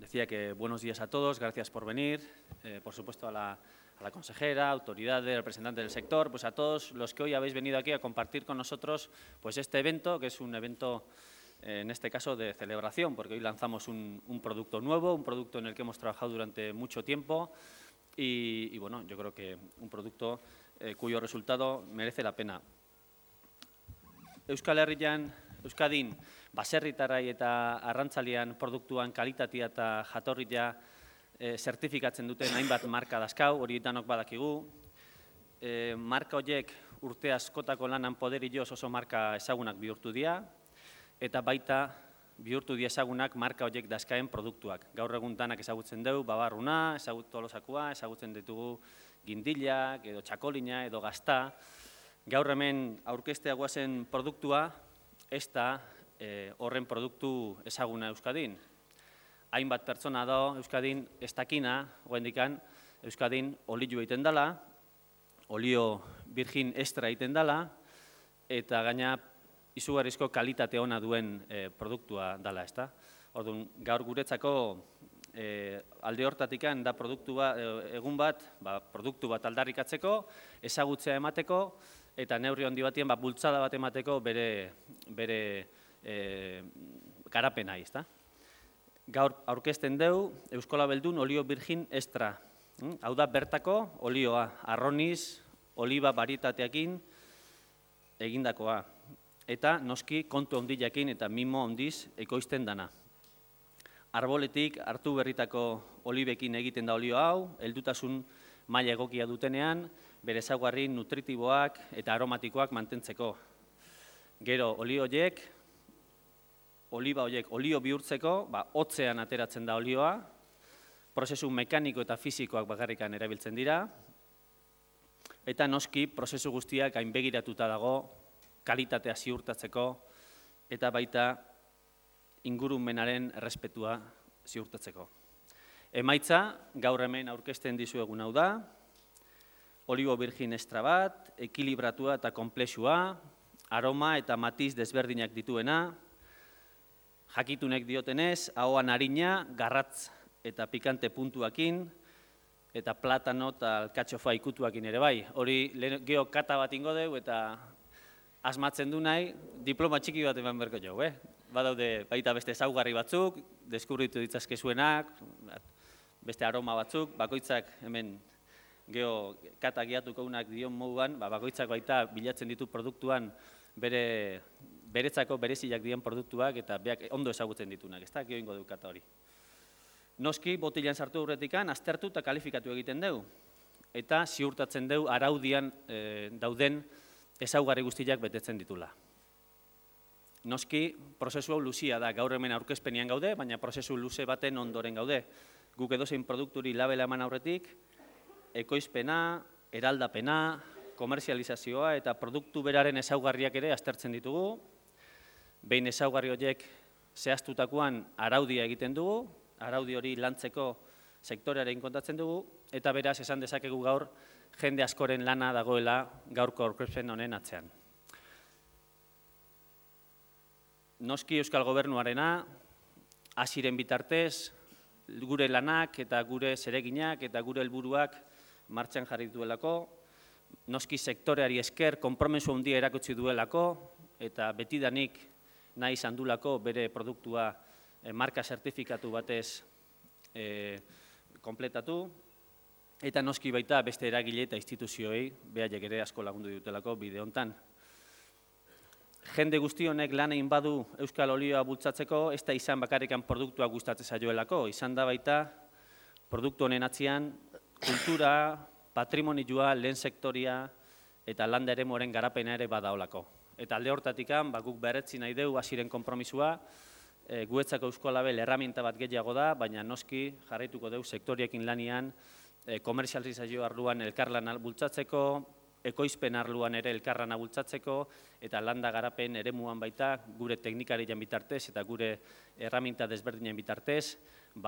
decía que buenos días a todos, gracias por venir, por supuesto a la consejera, autoridades, representantes del sector, pues a todos los que hoy habéis venido aquí a compartir con nosotros pues este evento, que es un evento, en este caso, de celebración, porque hoy lanzamos un producto nuevo, un producto en el que hemos trabajado durante mucho tiempo y bueno, yo creo que un producto cuyo resultado merece la pena. Euskal Herrian, Euskadin, baserritarrai eta arrantzalian produktuan kalitatea eta jatorria zertifikatzen duten hainbat marka dazkau, hori danok badakigu. Marka horiek urte askotako lanan poderioz oso marka ezagunak bihurtu dira, eta baita bihurtu dira ezagunak marka horiek dazkaen produktuak. Gaur egun danak ezagutzen dugu, Babarruna, Tolosakua, ezagutzen ditugu Gindilak, edo Txakolina, edo Gazta. Gaur hemen aurkeztea guazen produktua, ez da horren produktu ezaguna Euskadin. Hainbat pertsona da Euskadin ez dakina, oraindikan Euskadin olio egiten dela, olio virgin extra egiten dela, eta gaina izugarrizko kalitate ona duen produktua dela, ezta? Orduan, gaur guretzako alde hortatikan da egun bat, produktu bat aldarrikatzeko, ezagutzea emateko, eta neurri handi batien bultzada bat emateko bere garapena, ezta? Gaur aurkezten dugu Euskola Beldun olio virgin extra. Hau da bertako olioa, arroniz, oliba barietateakin egindakoa. Eta noski kontu handiakin eta mimo handiz ekoizten dana. Arboletik hartu berritako olibekin egiten da olio hau, heldutasun maila egokia dutenean, bere ezaugarri nutritiboak eta aromatikoak mantentzeko. Gero oliba horiek olio bihurtzeko, hotzean ateratzen da olioa, prozesu mekaniko eta fisikoak bakarrikan erabiltzen dira, eta noski prozesu guztiak gainbegiratuta dago, kalitatea ziurtatzeko, eta baita ingurumenaren errespetua ziurtatzeko. Emaitza, gaur hemen aurkezten dizuegun hau da, olibo virgin extra bat, ekilibratua eta konplexua, aroma eta matiz desberdinak dituena, jakitunek diotenez, ahoan harina, garratz eta pikante puntuakin, eta platano eta alkatxofa ikutuakin ere bai. Hori geho kata bat ingo dugu eta asmatzen du nahi, diploma txiki bat eman berko jau, Badaude baita beste ezaugarri batzuk, deskubritu ditzazkezuenak, beste aroma batzuk, bakoitzak hemen geho kata giatuko unak dion moduan, bakoitzak baita bilatzen ditu produktuan beretzako bereziak diren produktuak eta beak ondo ezagutzen ditunak, ez da, geho ingo du kata hori. Noski, botilan sartu horretikan, aztertu eta kalifikatu egiten dugu, eta ziurtatzen dugu araudian dauden ezaugarri guztiak betetzen ditula. Noski, prozesu hau luzia da, gaur hemen aurkezpenian gaude, baina prozesu luze baten ondoren gaude. Guk edozein produkturi labela eman aurretik, ekoizpena, eraldapena, komerzializazioa eta produktu beraren ezaugarriak ere aztertzen ditugu. Behin ezaugarri horiek zehaztutakoan araudia egiten dugu, araudi hori lantzeko sektorearen kontatzen dugu, eta beraz esan dezakegu gaur jende askoren lana dagoela gaurko aurkezpen honen atzean. Noski Euskal Gobernuarena, hasiren bitartez, gure lanak eta gure zereginak eta gure helburuak martxan jarri duelako, noski sektoreari esker konpromiso handia erakutsi duelako, eta betidanik nahi izan duelako bere produktua marka zertifikatu batez kompletatu, eta noski baita beste eragile eta instituzioei behaiek ere asko lagundu dutelako bide hontan. Jende guzti honek lan egin badu Euskal Olioa bultzatzeko, ez da izan bakarrikan produktua gustatzen zaioelako, izan da baita produktu honen atzean kultura, patrimonioa, lehen sektoria eta landa eremuaren garapena ere badaolako. Eta alde hortatikan, guk berretzi nahi dugu hasiren konpromisua, guretzako Eusko Label erraminta bat gehiago da, baina noski jarraituko dugu sektoriekin lanian, komerzializazio arloan elkarlana bultzatzeko, ekoizpen arloan ere elkarlana bultzatzeko, eta landa garapen eremuan baita, gure teknikarien bitartez eta gure erraminta desberdinen bitartez,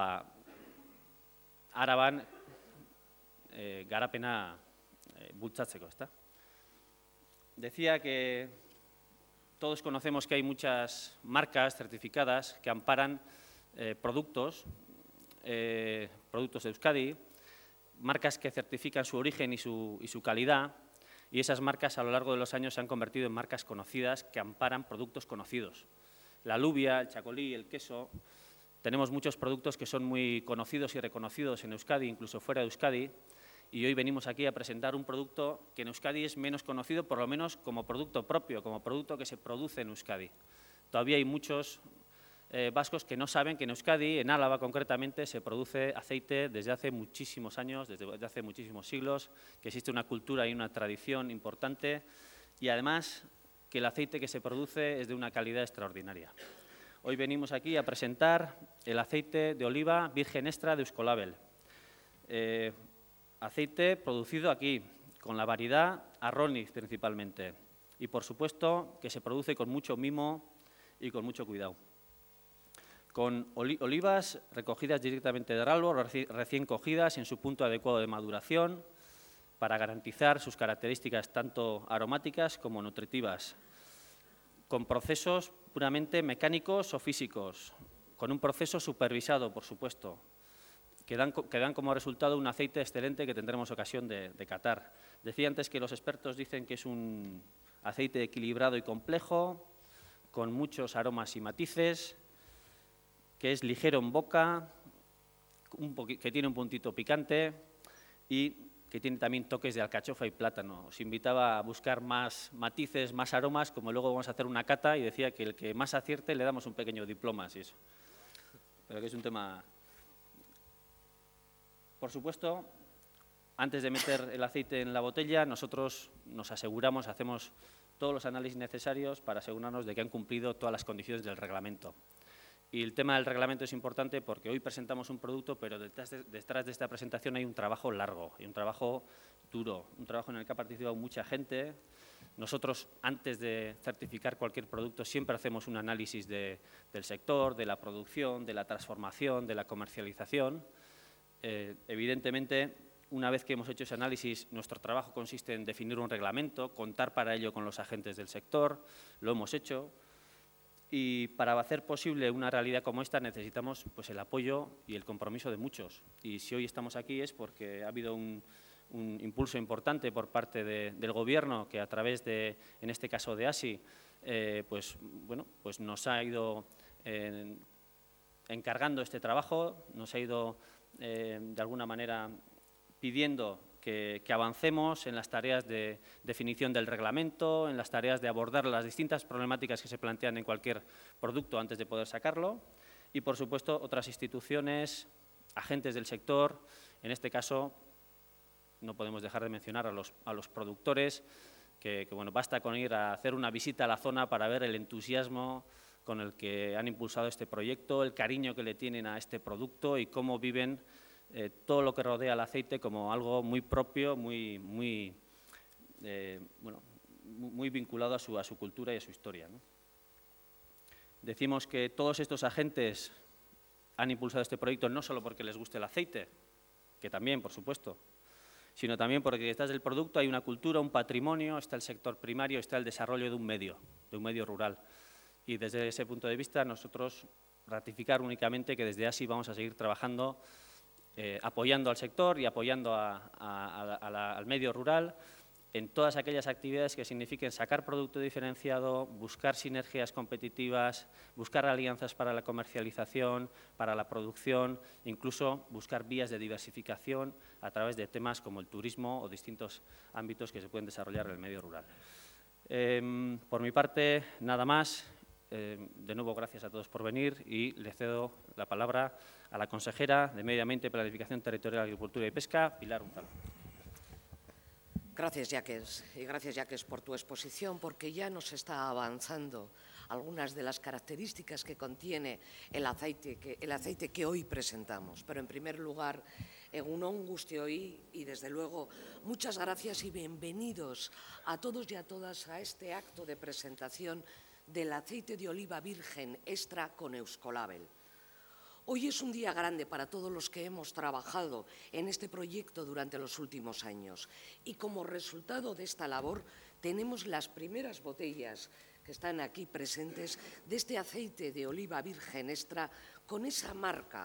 Araban garapena bultzatzeko, ¿está? Decía que todos conocemos que hay muchas marcas certificadas que amparan productos productos de Euskadi, marcas que certifican su origen y su calidad, y esas marcas a lo largo de los años se han convertido en marcas conocidas que amparan productos conocidos. La alubia, el chacolí, el queso. Tenemos muchos productos que son muy conocidos y reconocidos en Euskadi, incluso fuera de Euskadi, y hoy venimos aquí a presentar un producto que en Euskadi es menos conocido, por lo menos como producto propio, como producto que se produce en Euskadi. Todavía hay muchos vascos que no saben que en Euskadi, en Álava concretamente, se produce aceite desde hace muchísimos años, desde hace muchísimos siglos, que existe una cultura y una tradición importante y además que el aceite que se produce es de una calidad extraordinaria. Hoy venimos aquí a presentar el aceite de oliva virgen extra de Euskolabel. Aceite producido aquí, con la variedad Arroniz principalmente y, por supuesto, que se produce con mucho mimo y con mucho cuidado. Con olivas recogidas directamente del árbol, recién cogidas en su punto adecuado de maduración, para garantizar sus características tanto aromáticas como nutritivas, con procesos puramente mecánicos o físicos, con un proceso supervisado, por supuesto, que dan como resultado un aceite excelente que tendremos ocasión de catar. Decía antes que los expertos dicen que es un aceite equilibrado y complejo, con muchos aromas y matices, que es ligero en boca, que tiene un puntito picante y que tiene también toques de alcachofa y plátano. Os invitaba a buscar más matices, más aromas, como luego vamos a hacer una cata y decía que el que más acierte le damos un pequeño diploma, así eso. Pero que es un tema... Por supuesto, antes de meter el aceite en la botella, nosotros nos aseguramos, hacemos todos los análisis necesarios para asegurarnos de que han cumplido todas las condiciones del reglamento. Y el tema del reglamento es importante porque hoy presentamos un producto, pero detrás de esta presentación hay un trabajo largo, hay un trabajo duro, un trabajo en el que ha participado mucha gente. Nosotros, antes de certificar cualquier producto, siempre hacemos un análisis del sector, de la producción, de la transformación, de la comercialización. Evidentemente, una vez que hemos hecho ese análisis, nuestro trabajo consiste en definir un reglamento, contar para ello con los agentes del sector, lo hemos hecho. Y para hacer posible una realidad como esta necesitamos pues, el apoyo y el compromiso de muchos. Y si hoy estamos aquí es porque ha habido un impulso importante por parte del Gobierno que a través de, en este caso de ASI, pues nos ha ido encargando este trabajo, nos ha ido de alguna manera pidiendo que avancemos en las tareas de definición del reglamento, en las tareas de abordar las distintas problemáticas que se plantean en cualquier producto antes de poder sacarlo y, por supuesto, otras instituciones, agentes del sector. En este caso, no podemos dejar de mencionar a los productores, que bueno, basta con ir a hacer una visita a la zona para ver el entusiasmo con el que han impulsado este proyecto, el cariño que le tienen a este producto y cómo viven todo lo que rodea el aceite como algo muy propio, muy vinculado a su cultura y a su historia, ¿no? Decimos que todos estos agentes han impulsado este proyecto no solo porque les guste el aceite, que también, por supuesto, sino también porque detrás del producto hay una cultura, un patrimonio, está el sector primario, está el desarrollo de un medio rural. Y desde ese punto de vista, nosotros ratificar únicamente que desde ASI vamos a seguir trabajando apoyando al sector y apoyando al medio rural en todas aquellas actividades que signifiquen sacar producto diferenciado, buscar sinergias competitivas, buscar alianzas para la comercialización, para la producción, incluso buscar vías de diversificación a través de temas como el turismo o distintos ámbitos que se pueden desarrollar en el medio rural. Por mi parte, nada más. De nuevo, gracias a todos por venir y le cedo la palabra a la consejera de Medio Ambiente, Planificación Territorial, Agricultura y Pesca, Pilar Unzalu. Gracias, Jacques, y gracias, Jacques, por tu exposición, porque ya nos está avanzando algunas de las características que contiene el aceite que hoy presentamos. Pero, en primer lugar, egunon guztioi y, desde luego, muchas gracias y bienvenidos a todos y a todas a este acto de presentación del aceite de oliva virgen extra con Euskolabel. Hoy es un día grande para todos los que hemos trabajado en este proyecto durante los últimos años y como resultado de esta labor tenemos las primeras botellas que están aquí presentes de este aceite de oliva virgen extra con esa marca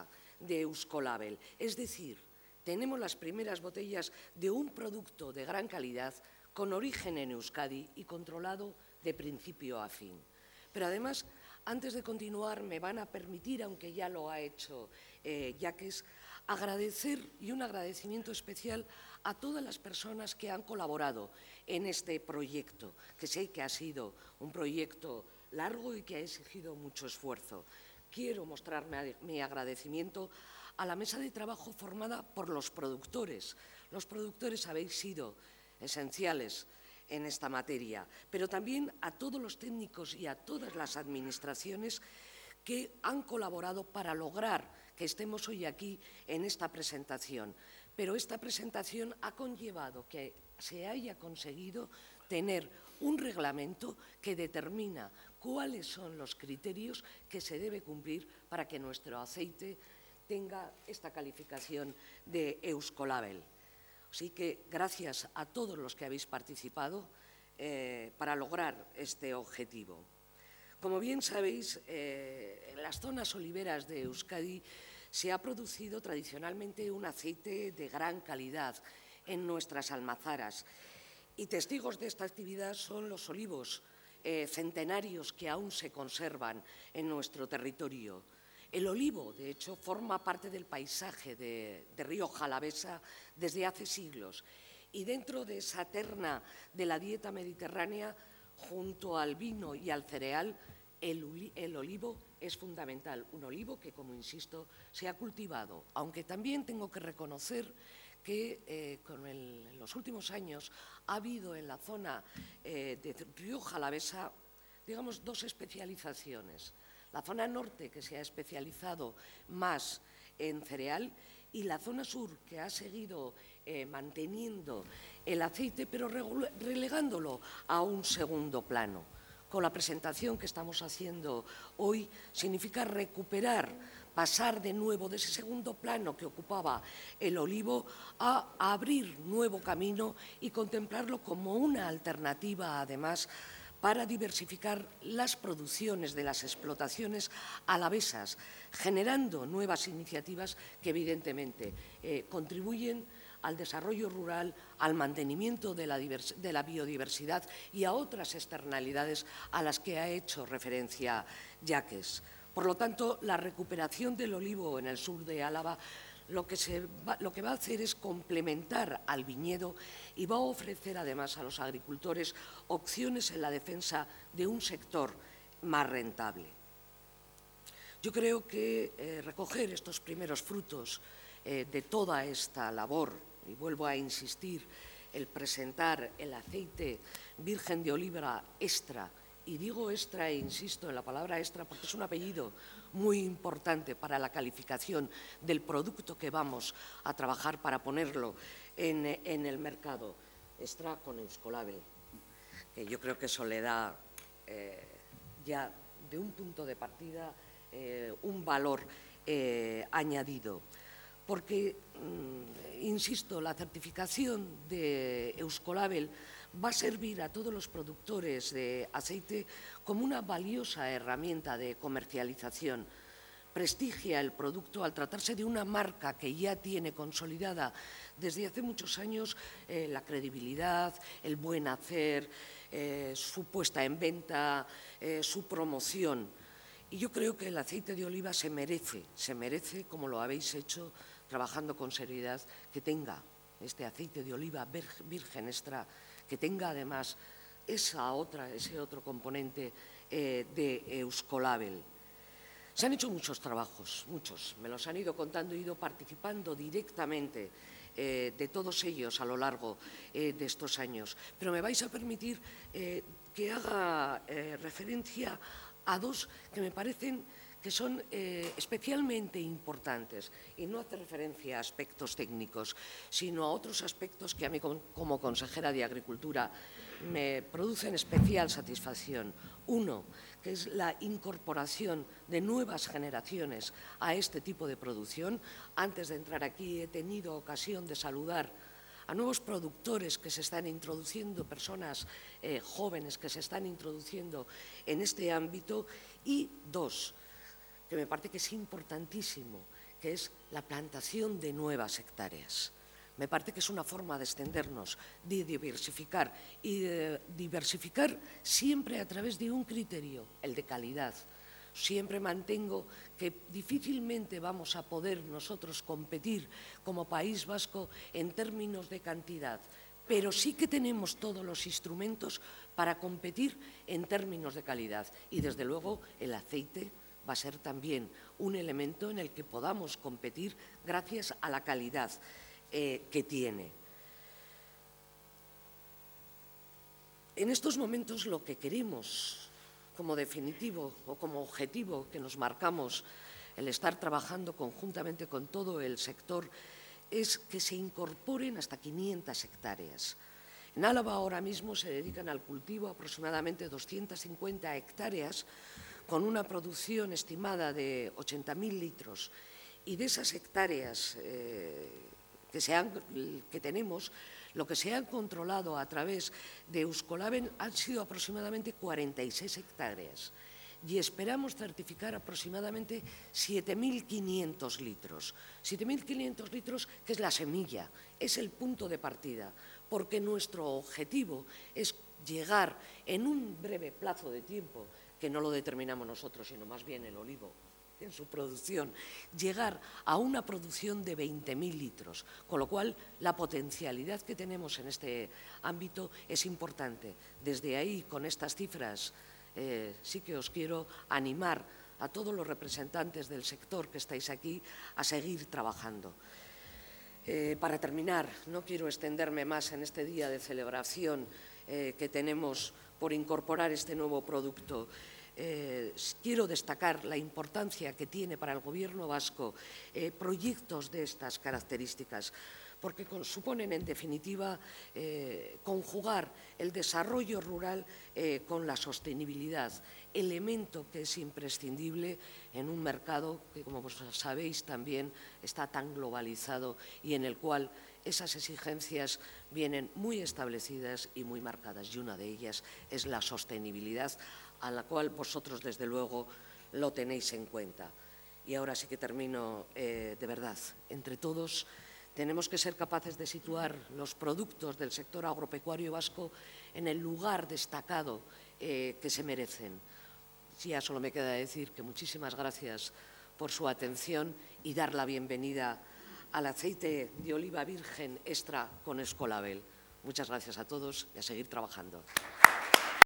de Euskolabel. Es decir, tenemos las primeras botellas de un producto de gran calidad con origen en Euskadi y controlado de principio a fin. Pero además, antes de continuar, me van a permitir, aunque ya lo ha hecho Jacques, agradecer y un agradecimiento especial a todas las personas que han colaborado en este proyecto, que sé que ha sido un proyecto largo y que ha exigido mucho esfuerzo. Quiero mostrar mi agradecimiento a la mesa de trabajo formada por los productores. Los productores habéis sido esenciales en esta materia, pero también a todos los técnicos y a todas las administraciones que han colaborado para lograr que estemos hoy aquí en esta presentación. Pero esta presentación ha conllevado que se haya conseguido tener un reglamento que determina cuáles son los criterios que se debe cumplir para que nuestro aceite tenga esta calificación de Euskolabel. Así que gracias a todos los que habéis participado para lograr este objetivo. Como bien sabéis, en las zonas oliveras de Euskadi se ha producido tradicionalmente un aceite de gran calidad en nuestras almazaras. Y testigos de esta actividad son los olivos centenarios que aún se conservan en nuestro territorio. El olivo, de hecho, forma parte del paisaje de Rioja Alavesa desde hace siglos. Y dentro de esa terna de la dieta mediterránea, junto al vino y al cereal, el olivo es fundamental. Un olivo que, como insisto, se ha cultivado, aunque también tengo que reconocer que en los últimos años ha habido en la zona de Rioja Alavesa, digamos, dos especializaciones. La zona norte, que se ha especializado más en cereal, y la zona sur, que ha seguido manteniendo el aceite, pero relegándolo a un segundo plano. Con la presentación que estamos haciendo hoy, significa recuperar, pasar de nuevo de ese segundo plano que ocupaba el olivo a abrir nuevo camino y contemplarlo como una alternativa, además, para diversificar las producciones de las explotaciones alavesas, generando nuevas iniciativas que evidentemente contribuyen al desarrollo rural, al mantenimiento de la biodiversidad y a otras externalidades a las que ha hecho referencia Jacques. Por lo tanto, la recuperación del olivo en el sur de Álava lo que va a hacer es complementar al viñedo y va a ofrecer además a los agricultores opciones en la defensa de un sector más rentable. Yo creo que recoger estos primeros frutos de toda esta labor, y vuelvo a insistir, el presentar el aceite virgen de oliva extra, y digo extra e insisto en la palabra extra porque es un apellido muy importante para la calificación del producto que vamos a trabajar para ponerlo en el mercado, extra con Euskolabel, que yo creo que eso le da ya de un punto de partida un valor añadido. Porque, insisto, la certificación de Euskolabel va a servir a todos los productores de aceite como una valiosa herramienta de comercialización. Prestigia el producto al tratarse de una marca que ya tiene consolidada desde hace muchos años la credibilidad, el buen hacer, su puesta en venta, su promoción. Y yo creo que el aceite de oliva se merece, como lo habéis hecho, trabajando con seriedad, que tenga este aceite de oliva virgen extra, que tenga además ese otro componente de Euskolabel. Se han hecho muchos trabajos, muchos, me los han ido contando, he ido participando directamente de todos ellos a lo largo de estos años. Pero me vais a permitir que haga referencia a dos que me parecen que son especialmente importantes, y no hace referencia a aspectos técnicos, sino a otros aspectos que a mí como consejera de Agricultura me producen especial satisfacción. Uno, que es la incorporación de nuevas generaciones a este tipo de producción. Antes de entrar aquí he tenido ocasión de saludar a nuevos productores que se están introduciendo, personas jóvenes que se están introduciendo en este ámbito. Y dos, que me parece que es importantísimo, que es la plantación de nuevas hectáreas. Me parece que es una forma de extendernos, de diversificar y de diversificar siempre a través de un criterio, el de calidad. Siempre mantengo que difícilmente vamos a poder nosotros competir como País Vasco en términos de cantidad, pero sí que tenemos todos los instrumentos para competir en términos de calidad. Y desde luego el aceite va a ser también un elemento en el que podamos competir gracias a la calidad que tiene. En estos momentos lo que queremos como definitivo o como objetivo que nos marcamos el estar trabajando conjuntamente con todo el sector es que se incorporen hasta 500 hectáreas. En Álava ahora mismo se dedican al cultivo aproximadamente 250 hectáreas con una producción estimada de 80.000 litros. Y de esas hectáreas que tenemos, lo que se ha controlado a través de Euskolaben han sido aproximadamente 46 hectáreas y esperamos certificar aproximadamente 7.500 litros. 7.500 litros, que es la semilla, es el punto de partida, porque nuestro objetivo es llegar en un breve plazo de tiempo, que no lo determinamos nosotros, sino más bien el olivo, en su producción, llegar a una producción de 20.000 litros, con lo cual la potencialidad que tenemos en este ámbito es importante. Desde ahí, con estas cifras, sí que os quiero animar a todos los representantes del sector que estáis aquí a seguir trabajando. Para terminar, no quiero extenderme más en este día de celebración que tenemos por incorporar este nuevo producto. Quiero destacar la importancia que tiene para el Gobierno vasco proyectos de estas características, porque suponen, en definitiva, conjugar el desarrollo rural con la sostenibilidad, elemento que es imprescindible en un mercado que, como vos sabéis, también está tan globalizado y en el cual esas exigencias vienen muy establecidas y muy marcadas, y una de ellas es la sostenibilidad, a la cual vosotros, desde luego, lo tenéis en cuenta. Y ahora sí que termino de verdad. Entre todos tenemos que ser capaces de situar los productos del sector agropecuario vasco en el lugar destacado que se merecen. Ya solo me queda decir que muchísimas gracias por su atención y dar la bienvenida al aceite de oliva virgen extra con Escolabel. Muchas gracias a todos y a seguir trabajando.